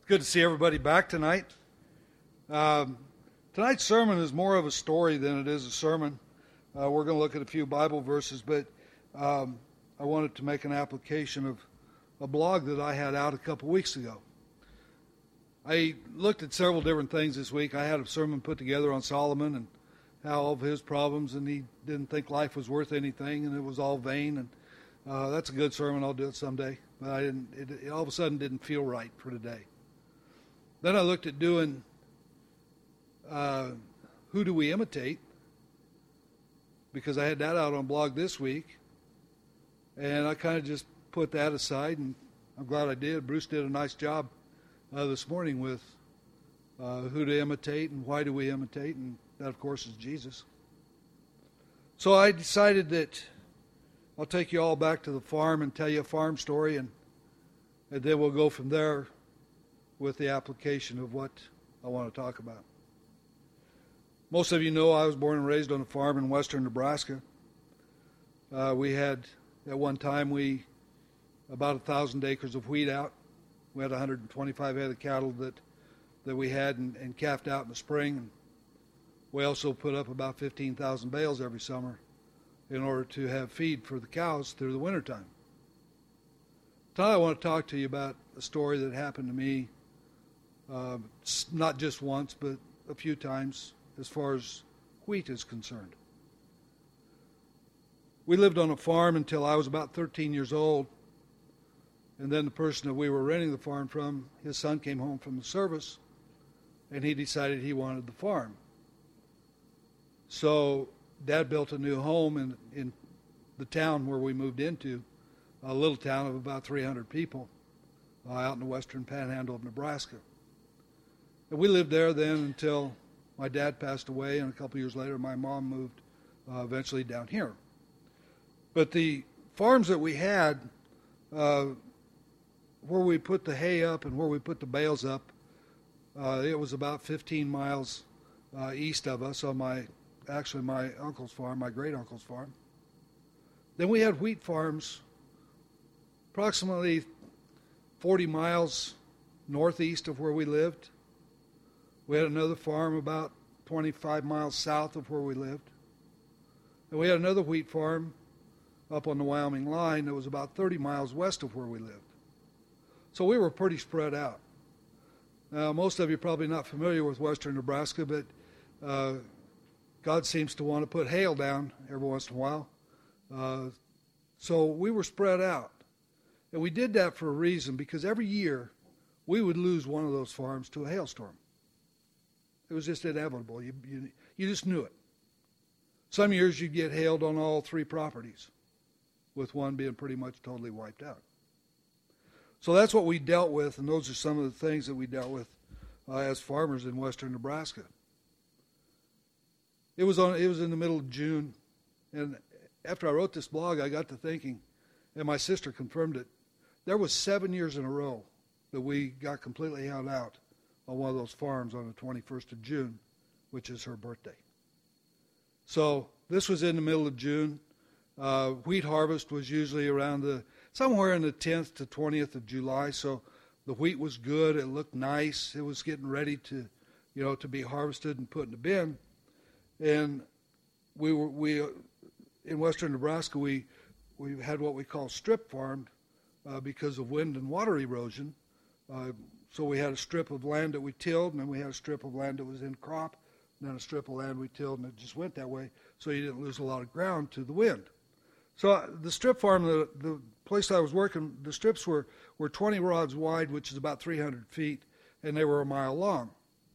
Good to see everybody back tonight. Tonight's sermon is more of a story than it is a sermon. We're going to look at a few Bible verses, but I wanted to make an application of a blog that I had out a couple weeks ago. I looked at several different things this week. I had a sermon put together on Solomon and how all of his problems, and he didn't think life was worth anything, and it was all vain. And that's a good sermon. I'll do it someday. But I didn't. It all of a sudden didn't feel right for today. Then I looked at doing Who Do We Imitate? Because I had that out on blog this week. And I kind of just put that aside, and I'm glad I did. Bruce did a nice job this morning with who to imitate and why do we imitate, and that, of course, is Jesus. So I decided that I'll take you all back to the farm and tell you a farm story, and then we'll go from there with the application of what I want to talk about. Most of you know I was born and raised on a farm in western Nebraska. We had, at one time, about 1,000 acres of wheat out. We had 125 head of cattle that we had and calved out in the spring. And we also put up about 15,000 bales every summer in order to have feed for the cows through the wintertime. Tonight I want to talk to you about a story that happened to me, not just once, but a few times as far as wheat is concerned. We lived on a farm until I was about 13 years old. And then the person that we were renting the farm from, his son came home from the service, and he decided he wanted the farm. So Dad built a new home in the town where we moved into, a little town of about 300 people out in the western panhandle of Nebraska. And we lived there then until my dad passed away, and a couple years later my mom moved eventually down here. But the farms that we had, where we put the hay up and where we put the bales up, it was about 15 miles east of us on my uncle's farm, my great-uncle's farm. Then we had wheat farms approximately 40 miles northeast of where we lived. We had another farm about 25 miles south of where we lived. And we had another wheat farm up on the Wyoming line that was about 30 miles west of where we lived. So we were pretty spread out. Now, most of you are probably not familiar with western Nebraska, but God seems to want to put hail down every once in a while. So we were spread out. And we did that for a reason, because every year we would lose one of those farms to a hailstorm. It was just inevitable. You just knew it. Some years you'd get hailed on all three properties, with one being pretty much totally wiped out. So that's what we dealt with, and those are some of the things that we dealt with as farmers in western Nebraska. It was in the middle of June, and after I wrote this blog, I got to thinking, and my sister confirmed it. There was 7 years in a row that we got completely held out on one of those farms on the 21st of June, which is her birthday. So this was in the middle of June. Wheat harvest was usually around somewhere in the 10th to 20th of July. So the wheat was good. It looked nice. It was getting ready to be harvested and put in the bin. And we in western Nebraska, we had what we call strip farmed because of wind and water erosion. So we had a strip of land that we tilled, and then we had a strip of land that was in crop, and then a strip of land we tilled, and it just went that way. So you didn't lose a lot of ground to the wind. So the strip farm, the place I was working, the strips were 20 rods wide, which is about 300 feet, and they were a mile long.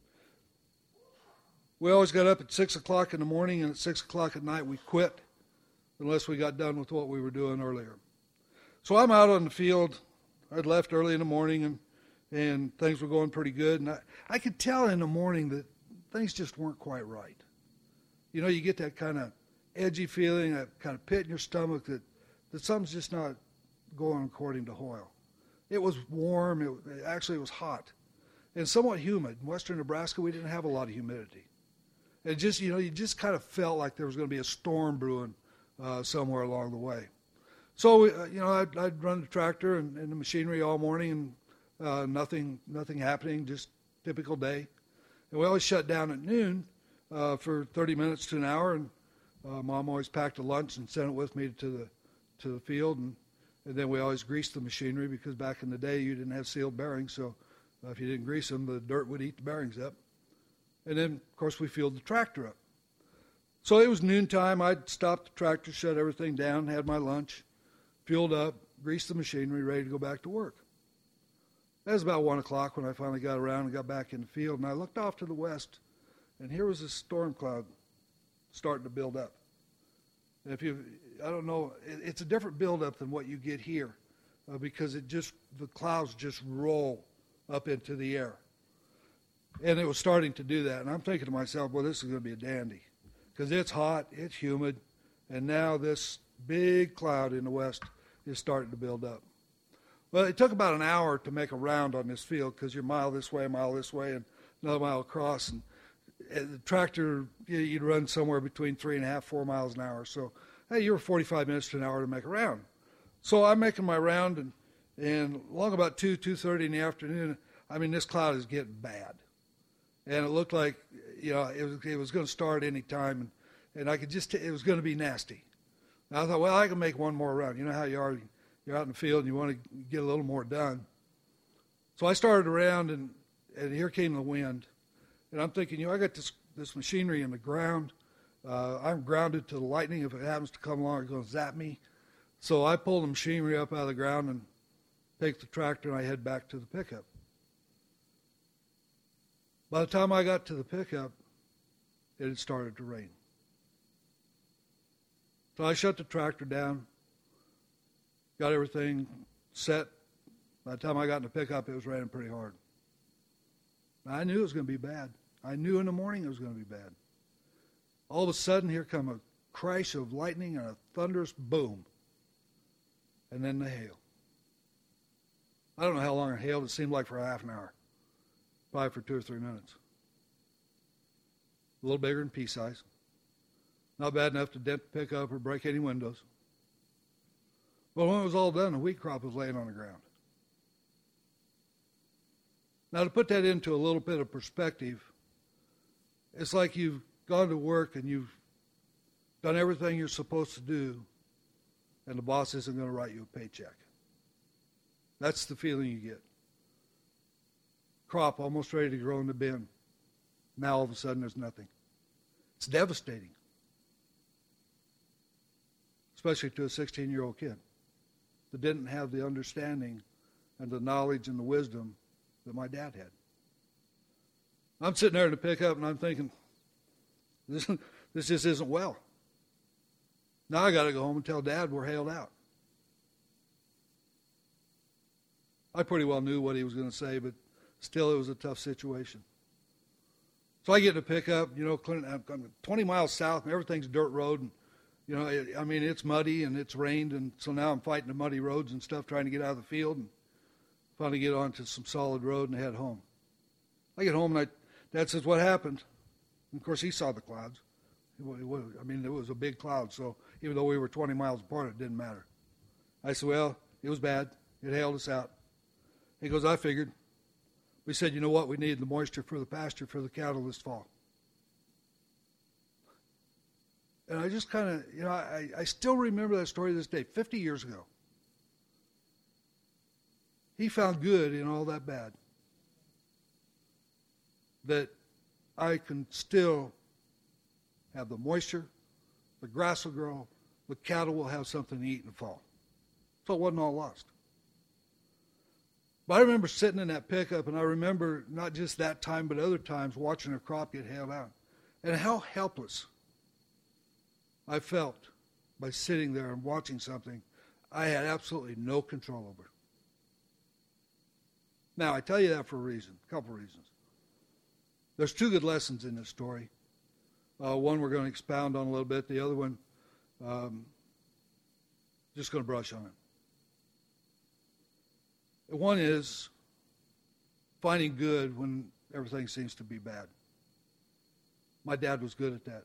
We always got up at 6 o'clock in the morning, and at 6 o'clock at night we quit unless we got done with what we were doing earlier. So I'm out on the field. I'd left early in the morning, and things were going pretty good. And I could tell in the morning that things just weren't quite right. You know, you get that kind of edgy feeling, that kind of pit in your stomach that something's just not going according to Hoyle. It was warm. It was hot and somewhat humid. In western Nebraska, we didn't have a lot of humidity. It just, you just kind of felt like there was going to be a storm brewing somewhere along the way. So, I'd run the tractor and the machinery all morning, and nothing happening, just typical day. And we always shut down at noon for 30 minutes to an hour, and Mom always packed a lunch and sent it with me to the field, and then we always greased the machinery because back in the day you didn't have sealed bearings, so if you didn't grease them, the dirt would eat the bearings up. And then, of course, we fueled the tractor up. So it was noontime. I'd stop the tractor, shut everything down, had my lunch, fueled up, greased the machinery, ready to go back to work. It was about 1 o'clock when I finally got around and got back in the field, and I looked off to the west, and here was a storm cloud starting to build up. And I don't know, it's a different buildup than what you get here because the clouds just roll up into the air. And it was starting to do that. And I'm thinking to myself, well, this is going to be a dandy because it's hot, it's humid, and now this big cloud in the west is starting to build up. Well, it took about an hour to make a round on this field because you're a mile this way, and another mile across. And the tractor, you'd run somewhere between 3.5, 4 miles an hour. So, hey, you were 45 minutes to an hour to make a round. So I'm making my round, and along about 2:30 in the afternoon, I mean, this cloud is getting bad. And it looked like, it was going to start any time, and I could just, it was going to be nasty. And I thought, well, I can make one more round. You know how you are. You're out in the field and you want to get a little more done. So I started around, and here came the wind. And I'm thinking, I got this machinery in the ground. I'm grounded to the lightning. If it happens to come along, it's going to zap me. So I pull the machinery up out of the ground and take the tractor, and I head back to the pickup. By the time I got to the pickup, it had started to rain. So I shut the tractor down, got everything set. By the time I got in the pickup, it was raining pretty hard. I knew it was going to be bad. I knew in the morning it was going to be bad. All of a sudden, here come a crash of lightning and a thunderous boom. And then the hail. I don't know how long it hailed. It seemed like for a half an hour. Probably for 2 or 3 minutes. A little bigger than pea size. Not bad enough to dent the pickup or break any windows. But when it was all done, the wheat crop was laying on the ground. Now, to put that into a little bit of perspective, it's like you've gone to work and you've done everything you're supposed to do, and the boss isn't going to write you a paycheck. That's the feeling you get. Crop almost ready to grow in the bin. Now all of a sudden there's nothing. It's devastating. Especially to a 16-year-old kid that didn't have the understanding and the knowledge and the wisdom that my dad had. I'm sitting there in the pickup and I'm thinking, this just isn't well. Now I got to go home and tell Dad we're hailed out. I pretty well knew what he was going to say, but still it was a tough situation. So I get in the pickup, I'm 20 miles south and everything's dirt road. And, it's muddy and it's rained. And so now I'm fighting the muddy roads and stuff, trying to get out of the field and finally get onto some solid road and head home. I get home and Dad says, what happened? And of course, he saw the clouds. It was a big cloud, so even though we were 20 miles apart, it didn't matter. I said, well, it was bad. It hailed us out. He goes, I figured. We said, you know what? We needed the moisture for the pasture for the cattle this fall. And I just kind of, I still remember that story to this day, 50 years ago. He found good in all that bad. That I can still have the moisture, the grass will grow, the cattle will have something to eat in the fall. So it wasn't all lost. But I remember sitting in that pickup, and I remember not just that time, but other times watching a crop get hailed out. And how helpless I felt by sitting there and watching something I had absolutely no control over. Now, I tell you that for a reason, a couple reasons. There's 2 good lessons in this story. One we're going to expound on a little bit. The other one, just going to brush on it. One is finding good when everything seems to be bad. My dad was good at that.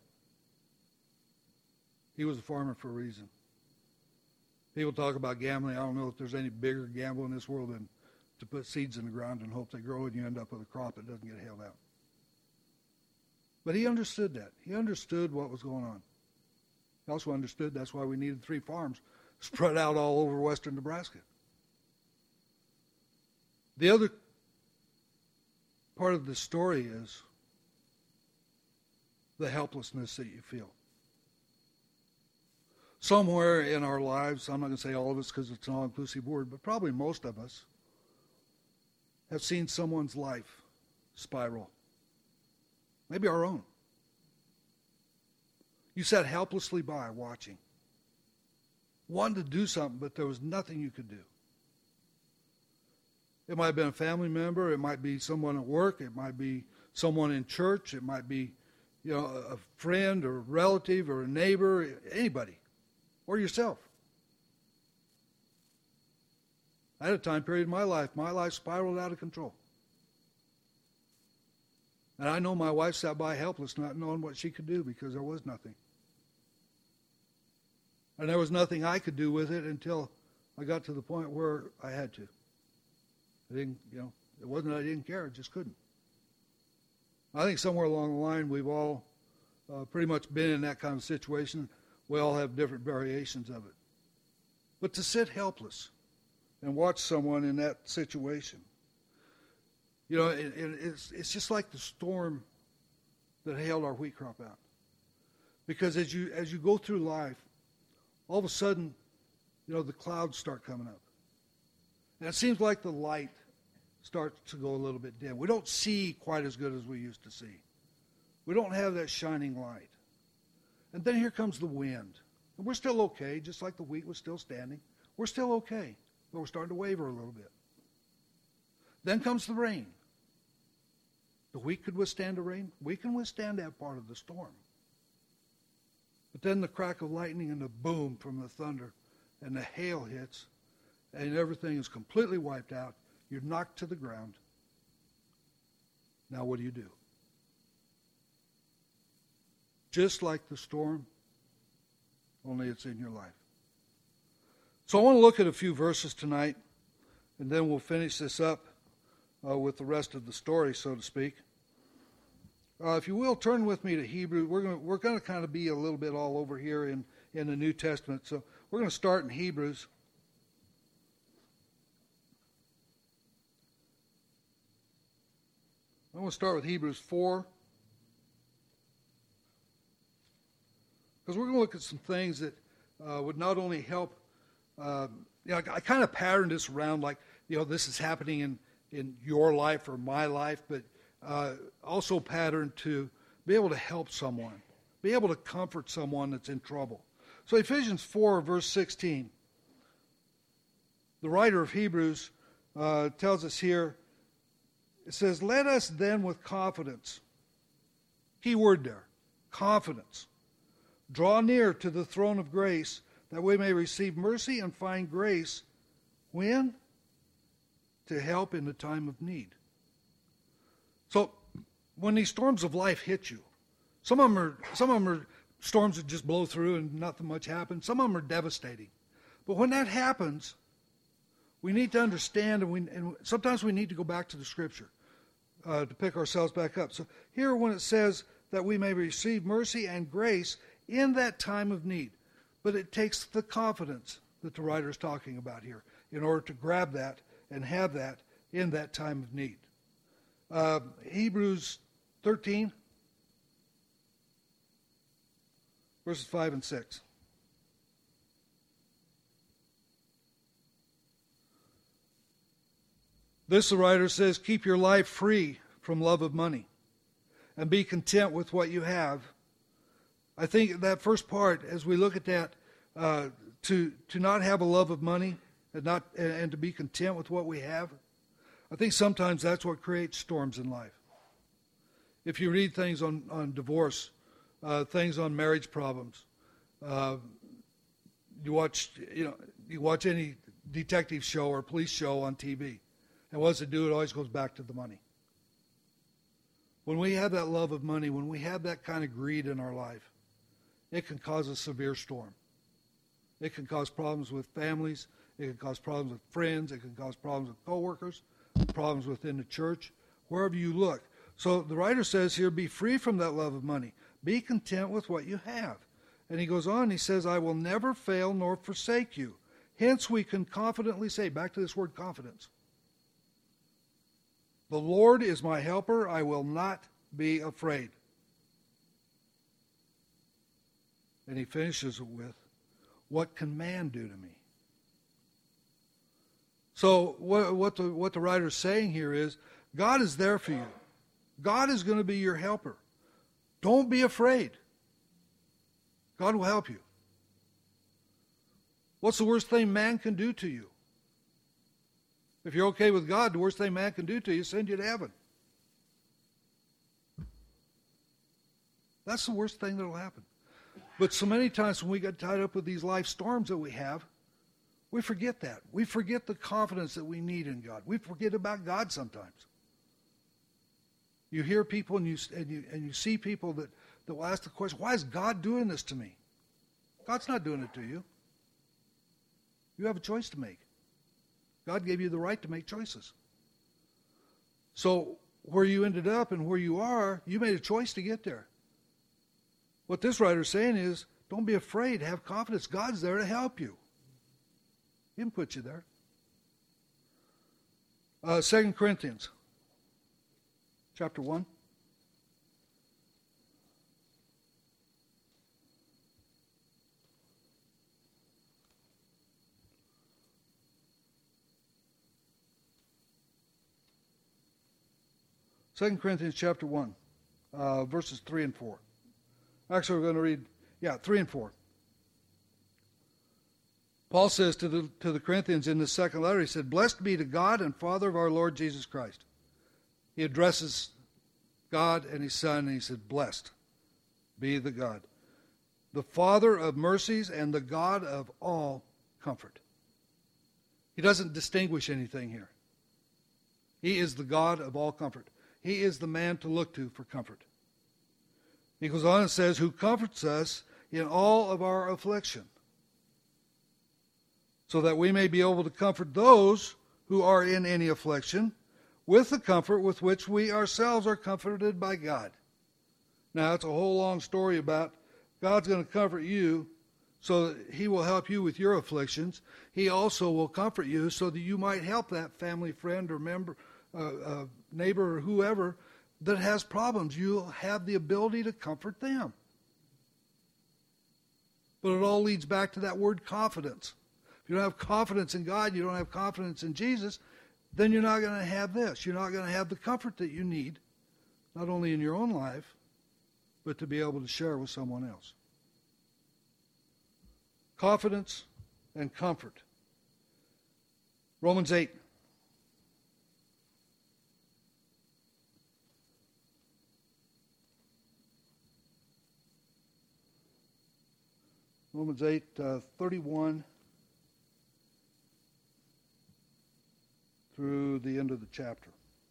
He was a farmer for a reason. People talk about gambling. I don't know if there's any bigger gamble in this world to put seeds in the ground and hope they grow and you end up with a crop that doesn't get hailed out. But he understood that. He understood what was going on. He also understood that's why we needed 3 farms spread out all over western Nebraska. The other part of the story is the helplessness that you feel. Somewhere in our lives, I'm not going to say all of us because it's an all-inclusive word, but probably most of us have seen someone's life spiral. Maybe our own. You sat helplessly by watching. Wanted to do something, but there was nothing you could do. It might have been a family member. It might be someone at work. It might be someone in church. It might be, a friend or a relative or a neighbor, anybody, or yourself. I had a time period in my life spiraled out of control. And I know my wife sat by helpless, not knowing what she could do because there was nothing. And there was nothing I could do with it until I got to the point where I had to. I didn't, it wasn't that I didn't care, I just couldn't. I think somewhere along the line we've all pretty much been in that kind of situation. We all have different variations of it. But to sit helpless and watch someone in that situation, it's just like the storm that hailed our wheat crop out. Because as you go through life, all of a sudden, the clouds start coming up. And it seems like the light starts to go a little bit dim. We don't see quite as good as we used to see. We don't have that shining light. And then here comes the wind. And we're still okay, just like the wheat was still standing. We're still okay, but we're starting to waver a little bit. Then comes the rain. The wheat could withstand the rain. We can withstand that part of the storm. But then the crack of lightning and the boom from the thunder and the hail hits, and everything is completely wiped out. You're knocked to the ground. Now what do you do? Just like the storm, only it's in your life. So I want to look at a few verses tonight, and then we'll finish this up with the rest of the story, so to speak. If you will, turn with me to Hebrews. We're going to kind of be a little bit all over here in the New Testament. So we're going to start in Hebrews. I'm going to start with Hebrews 4. Because we're going to look at some things that would not only help. I kind of patterned this around like, this is happening in your life or my life, but also patterned to be able to help someone, be able to comfort someone that's in trouble. So Ephesians 4, verse 16, the writer of Hebrews tells us here, it says, "Let us then with confidence," key word there, confidence, "draw near to the throne of grace, that we may receive mercy and find grace." When? To help in the time of need. So when these storms of life hit you, some of them are storms that just blow through and nothing much happens. Some of them are devastating. But when that happens, we need to understand, and sometimes we need to go back to the Scripture to pick ourselves back up. So here when it says that we may receive mercy and grace in that time of need, but it takes the confidence that the writer is talking about here in order to grab that and have that in that time of need. Hebrews 13, verses 5 and 6. This, the writer says, "Keep your life free from love of money and be content with what you have." I think that first part, as we look at that, to not have a love of money and to be content with what we have, I think sometimes that's what creates storms in life. If you read things on divorce, things on marriage problems, you watch any detective show or police show on TV, and what does it do? It always goes back to the money. When we have that love of money, when we have that kind of greed in our life, it can cause a severe storm. It can cause problems with families. It can cause problems with friends. It can cause problems with coworkers, problems within the church, wherever you look. So the writer says here, be free from that love of money. Be content with what you have. And he goes on, he says, I will never fail nor forsake you. Hence we can confidently say, back to this word confidence, the Lord is my helper, I will not be afraid. And he finishes it with, what can man do to me? So what the writer is saying here is, God is there for you. God is going to be your helper. Don't be afraid. God will help you. What's the worst thing man can do to you? If you're okay with God, the worst thing man can do to you is send you to heaven. That's the worst thing that will happen. But so many times when we get tied up with these life storms that we have, we forget that. We forget the confidence that we need in God. We forget about God sometimes. You hear people and you see people that will ask the question, why is God doing this to me? God's not doing it to you. You have a choice to make. God gave you the right to make choices. So where you ended up and where you are, you made a choice to get there. What this writer is saying is, don't be afraid. Have confidence. God's there to help you. He can put you there. 2 Corinthians chapter 1. Second Corinthians chapter 1, verses 3 and 4. Actually, we're going to read, 3 and 4. Paul says to the Corinthians in the second letter, he said, blessed be the God and Father of our Lord Jesus Christ. He addresses God and his Son, and he said, blessed be the God, the Father of mercies and the God of all comfort. He doesn't distinguish anything here. He is the God of all comfort. He is the man to look to for comfort. He goes on and says, who comforts us in all of our affliction, so that we may be able to comfort those who are in any affliction with the comfort with which we ourselves are comforted by God. Now, it's a whole long story about God's going to comfort you so that he will help you with your afflictions. He also will comfort you so that you might help that family, friend, or member, neighbor, or whoever that has problems. You'll have the ability to comfort them. But it all leads back to that word confidence. If you don't have confidence in God, you don't have confidence in Jesus, then you're not going to have this. You're not going to have the comfort that you need, not only in your own life, but to be able to share with someone else. Confidence and comfort. Romans 8. Romans 8, 31 through the end of the chapter.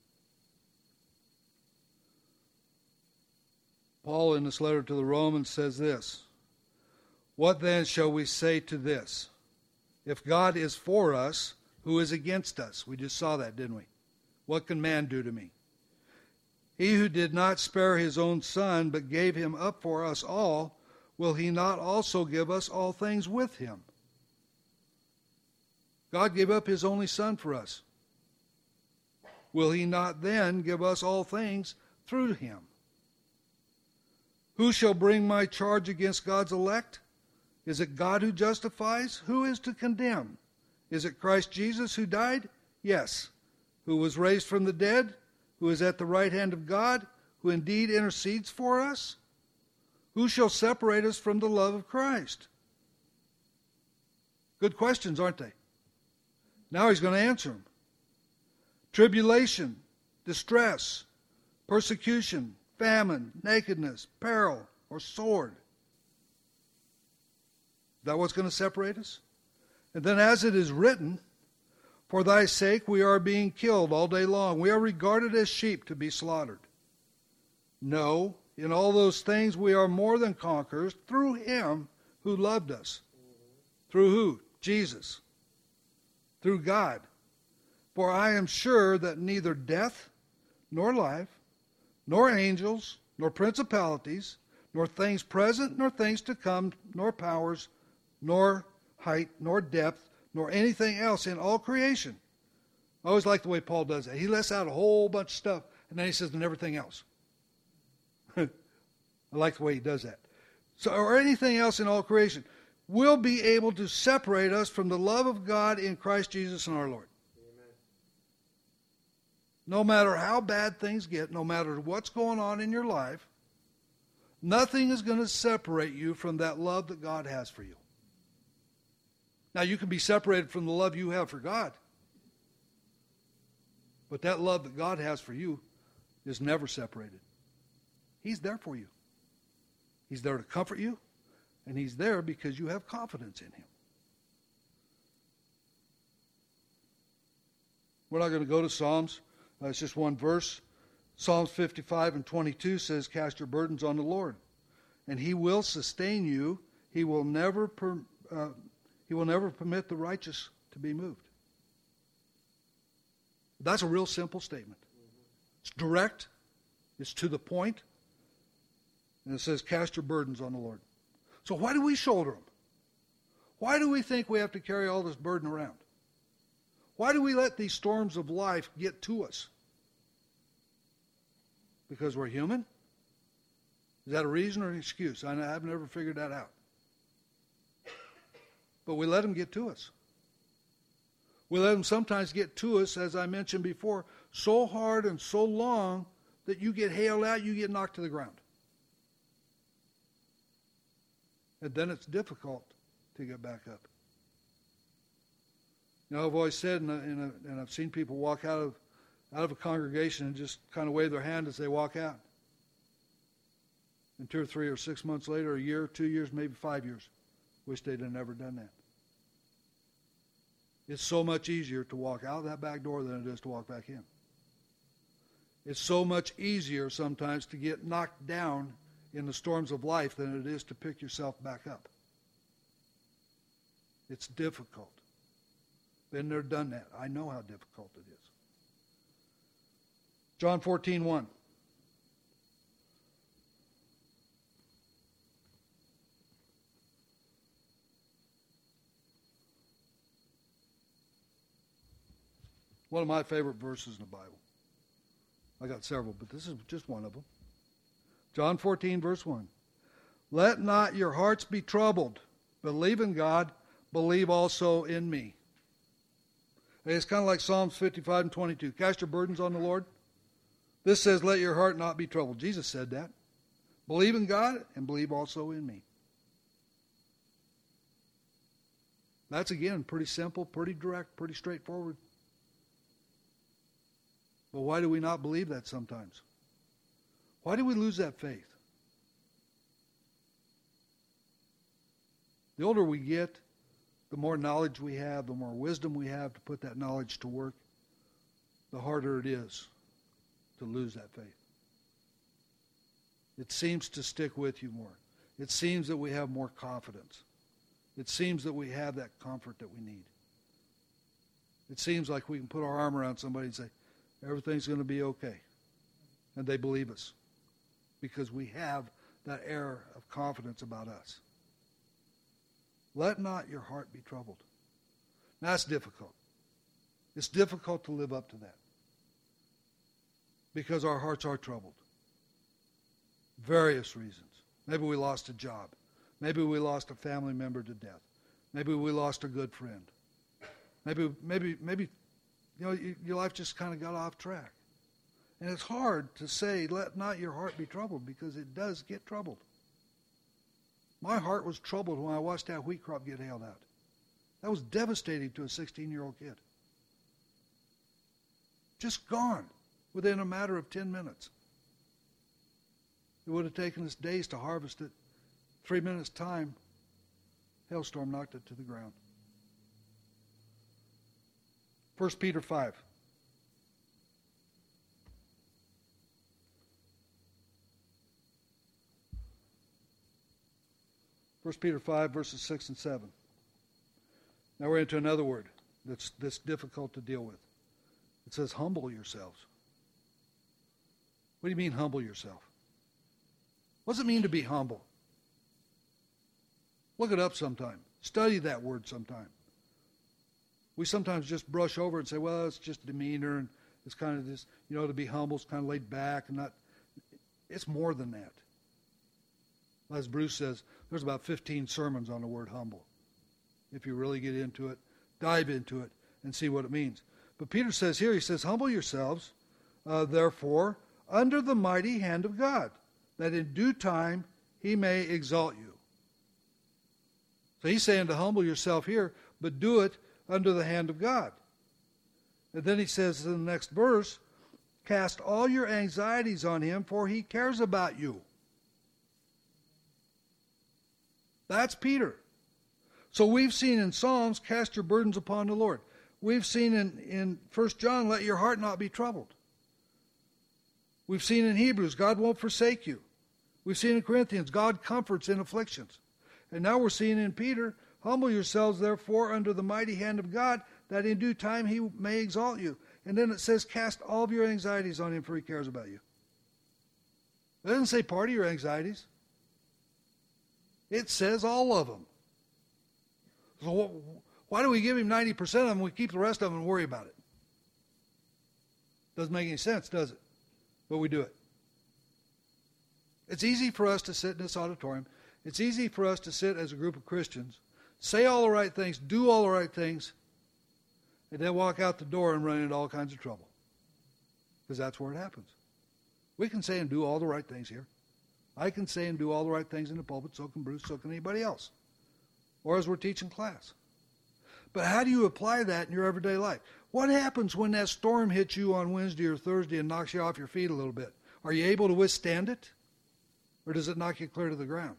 Paul, in this letter to the Romans, says this, what then shall we say to this? If God is for us, who is against us? We just saw that, didn't we? What can man do to me? He who did not spare his own son, but gave him up for us all, will he not also give us all things with him? God gave up his only son for us. Will he not then give us all things through him? Who shall bring my charge against God's elect? Is it God who justifies? Who is to condemn? Is it Christ Jesus who died? Yes. Who was raised from the dead? Who is at the right hand of God? Who indeed intercedes for us? Who shall separate us from the love of Christ? Good questions, aren't they? Now he's going to answer them. Tribulation, distress, persecution, famine, nakedness, peril, or sword. Is that what's going to separate us? And then as it is written, for thy sake we are being killed all day long. We are regarded as sheep to be slaughtered. No, in all those things we are more than conquerors through him who loved us. Through who? Jesus. through God. For I am sure that neither death, nor life, nor angels, nor principalities, nor things present, nor things to come, nor powers, nor height, nor depth, nor anything else in all creation. I always like the way Paul does that. He lists out a whole bunch of stuff, and then he says, and everything else. I like the way he does that. So, or anything else in all creation will be able to separate us from the love of God in Christ Jesus and our Lord. Amen. No matter how bad things get, no matter what's going on in your life, nothing is going to separate you from that love that God has for you. Now, you can be separated from the love you have for God, but that love that God has for you is never separated. He's there for you. He's there to comfort you, and He's there because you have confidence in Him. We're not going to go to Psalms. It's just one verse. Psalms 55 and 22 says, cast your burdens on the Lord, and He will sustain you. He will never permit the righteous to be moved. That's a real simple statement. It's direct. It's to the point. And it says, cast your burdens on the Lord. So why do we shoulder them? Why do we think we have to carry all this burden around? Why do we let these storms of life get to us? Because we're human? Is that a reason or an excuse? I've never figured that out. But we let them get to us. We let them sometimes get to us, as I mentioned before, so hard and so long that you get hailed out, you get knocked to the ground. And then it's difficult to get back up. You know, I've always said, and I've seen people walk out of a congregation and just kind of wave their hand as they walk out. And 2 or 3 or 6 months later, a year, 2 years, maybe 5 years, wish they'd have never done that. It's so much easier to walk out that back door than it is to walk back in. It's so much easier sometimes to get knocked down in the storms of life than it is to pick yourself back up. It's difficult. Been there, done that. I know how difficult it is. John 14:1. One of my favorite verses in the Bible. I got several, but this is just one of them. John 14, verse 1. Let not your hearts be troubled. Believe in God. Believe also in me. It's kind of like Psalms 55 and 22. Cast your burdens on the Lord. This says, let your heart not be troubled. Jesus said that. Believe in God and believe also in me. That's, again, pretty simple, pretty direct, pretty straightforward. But why do we not believe that sometimes? Why do we lose that faith? The older we get, the more knowledge we have, the more wisdom we have to put that knowledge to work, the harder it is to lose that faith. It seems to stick with you more. It seems that we have more confidence. It seems that we have that comfort that we need. It seems like we can put our arm around somebody and say, everything's going to be okay. And they believe us because we have that air of confidence about us. Let not your heart be troubled. Now, that's difficult. It's difficult to live up to that because our hearts are troubled. Various reasons. Maybe we lost a job. Maybe we lost a family member to death. Maybe we lost a good friend. Maybe you know, your life just kind of got off track. And it's hard to say, let not your heart be troubled, because it does get troubled. My heart was troubled when I watched that wheat crop get hailed out. That was devastating to a 16-year-old kid. Just gone within a matter of 10 minutes. It would have taken us days to harvest it. 3 minutes' time, hailstorm knocked it to the ground. 1 Peter 5. First Peter 5, verses 6 and 7. Now we're into another word. that's difficult to deal with. It says, humble yourselves. What do you mean, humble yourself? What does it mean to be humble? Look it up sometime. Study that word sometime. We sometimes just brush over and say, well, it's just demeanor, and it's kind of this, to be humble is kind of laid back and not. It's more than that. As Bruce says, there's about 15 sermons on the word humble. If you really get into it, dive into it, and see what it means. But Peter says here, he says, humble yourselves, therefore, under the mighty hand of God, that in due time he may exalt you. So he's saying to humble yourself here, but do it under the hand of God. And then he says in the next verse, cast all your anxieties on him, for he cares about you. That's Peter. So we've seen in Psalms, cast your burdens upon the Lord. We've seen in 1 John, let your heart not be troubled. We've seen in Hebrews, God won't forsake you. We've seen in Corinthians, God comforts in afflictions. And now we're seeing in Peter, humble yourselves therefore under the mighty hand of God, that in due time he may exalt you. And then it says, cast all of your anxieties on him, for he cares about you. It doesn't say part of your anxieties. It says all of them. So why do we give him 90% of them and we keep the rest of them and worry about it? Doesn't make any sense, does it? But we do it. It's easy for us to sit in this auditorium. It's easy for us to sit as a group of Christians, say all the right things, do all the right things, and then walk out the door and run into all kinds of trouble. Because that's where it happens. We can say and do all the right things here. I can say and do all the right things in the pulpit, so can Bruce, so can anybody else. Or as we're teaching class. But how do you apply that in your everyday life? What happens when that storm hits you on Wednesday or Thursday and knocks you off your feet a little bit? Are you able to withstand it? Or does it knock you clear to the ground?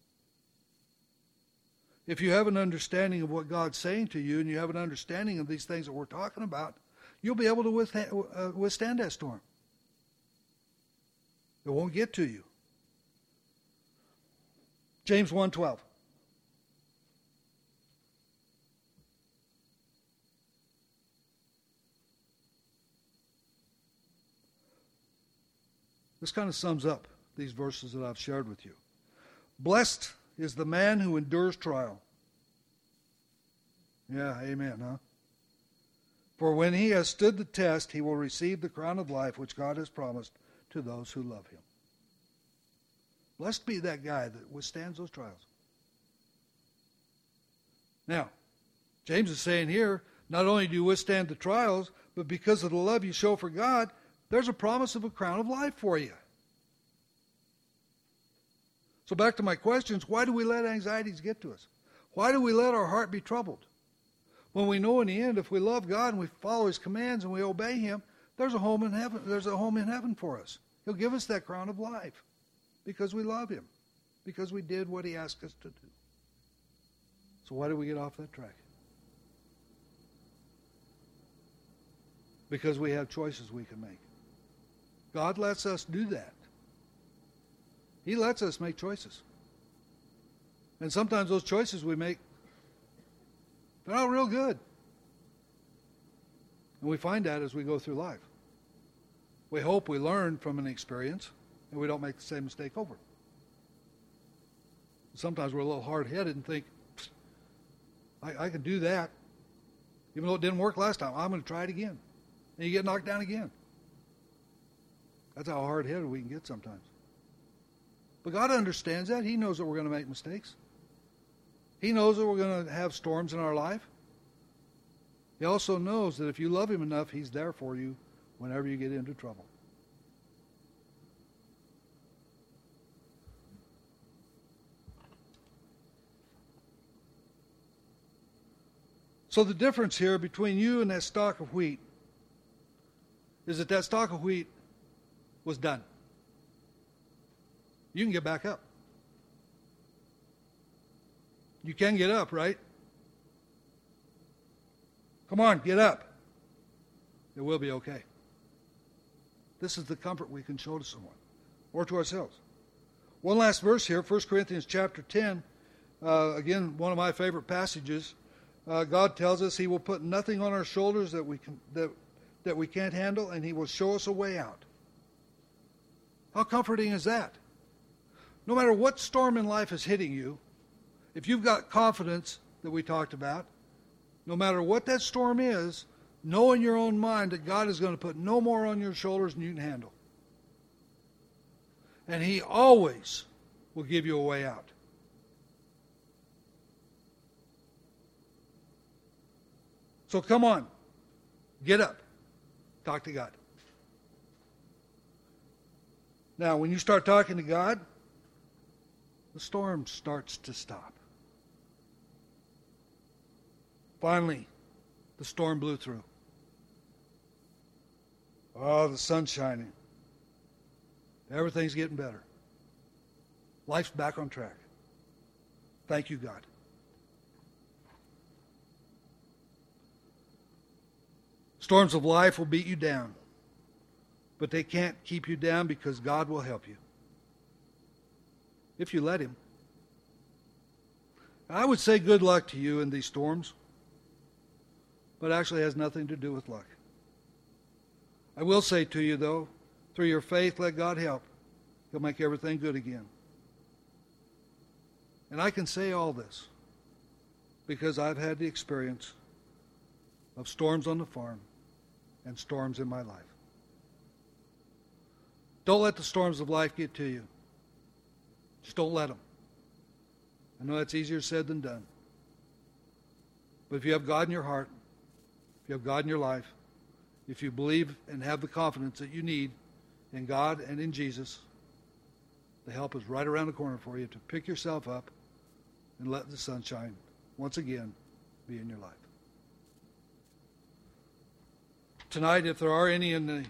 If you have an understanding of what God's saying to you and you have an understanding of these things that we're talking about, you'll be able to withstand that storm. It won't get to you. James 1:12. This kind of sums up these verses that I've shared with you. Blessed is the man who endures trial. Yeah, amen, huh? For when he has stood the test, he will receive the crown of life which God has promised to those who love him. Blessed be that guy that withstands those trials. Now, James is saying here, not only do you withstand the trials, but because of the love you show for God, there's a promise of a crown of life for you. So back to my questions, why do we let anxieties get to us? Why do we let our heart be troubled? When we know in the end, if we love God and we follow his commands and we obey him, there's a home in heaven. There's a home in heaven for us. He'll give us that crown of life because we love him, because we did what he asked us to do. So why do we get off that track? Because we have choices we can make. God lets us do that. He lets us make choices. And sometimes those choices we make, they're not real good. And we find that as we go through life. We hope we learn from an experience and we don't make the same mistake over. Sometimes we're a little hard-headed and think, I can do that. Even though it didn't work last time, I'm going to try it again. And you get knocked down again. That's how hard-headed we can get sometimes. But God understands that. He knows that we're going to make mistakes. He knows that we're going to have storms in our life. He also knows that if you love him enough, he's there for you whenever you get into trouble. So the difference here between you and that stalk of wheat is that stalk of wheat was done. You can get back up. You can get up, right? Come on, get up. It will be okay. This is the comfort we can show to someone or to ourselves. One last verse here, 1 Corinthians chapter 10. Again, one of my favorite passages. God tells us He will put nothing on our shoulders that we can't handle, and He will show us a way out. How comforting is that? No matter what storm in life is hitting you, if you've got confidence that we talked about, no matter what that storm is, know in your own mind that God is going to put no more on your shoulders than you can handle. And He always will give you a way out. So come on, get up, talk to God. Now, when you start talking to God, the storm starts to stop. Finally, the storm blew through. Oh, the sun's shining. Everything's getting better. Life's back on track. Thank you, God. Storms of life will beat you down, but they can't keep you down because God will help you, if you let Him. I would say good luck to you in these storms, but it actually has nothing to do with luck. I will say to you, though, through your faith, let God help. He'll make everything good again. And I can say all this because I've had the experience of storms on the farm and storms in my life. Don't let the storms of life get to you. Just don't let them. I know that's easier said than done. But if you have God in your heart, if you have God in your life, if you believe and have the confidence that you need in God and in Jesus, the help is right around the corner for you to pick yourself up and let the sunshine once again be in your life. Tonight, if there are any in the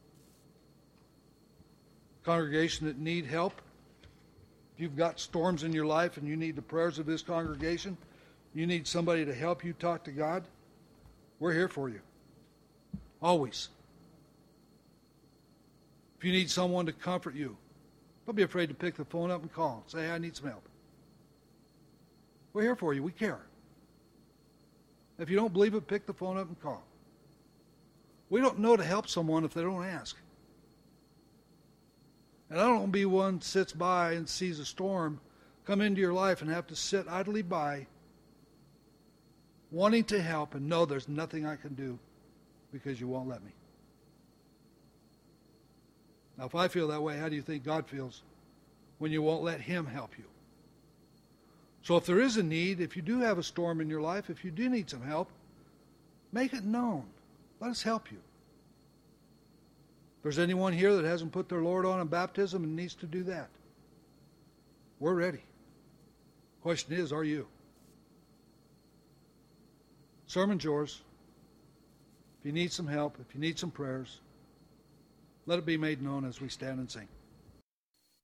congregation that need help, if you've got storms in your life and you need the prayers of this congregation, you need somebody to help you talk to God, we're here for you. Always. If you need someone to comfort you, don't be afraid to pick the phone up and call. Say, hey, I need some help. We're here for you. We care. If you don't believe it, pick the phone up and call. We don't know to help someone if they don't ask. And I don't want to be one that sits by and sees a storm come into your life and have to sit idly by, wanting to help and know there's nothing I can do because you won't let me. Now, if I feel that way, how do you think God feels when you won't let Him help you? So if there is a need, if you do have a storm in your life, if you do need some help, make it known. Let us help you. If there's anyone here that hasn't put their Lord on in baptism and needs to do that, we're ready. Question is, are you? Sermon's yours. If you need some help, if you need some prayers, let it be made known as we stand and sing.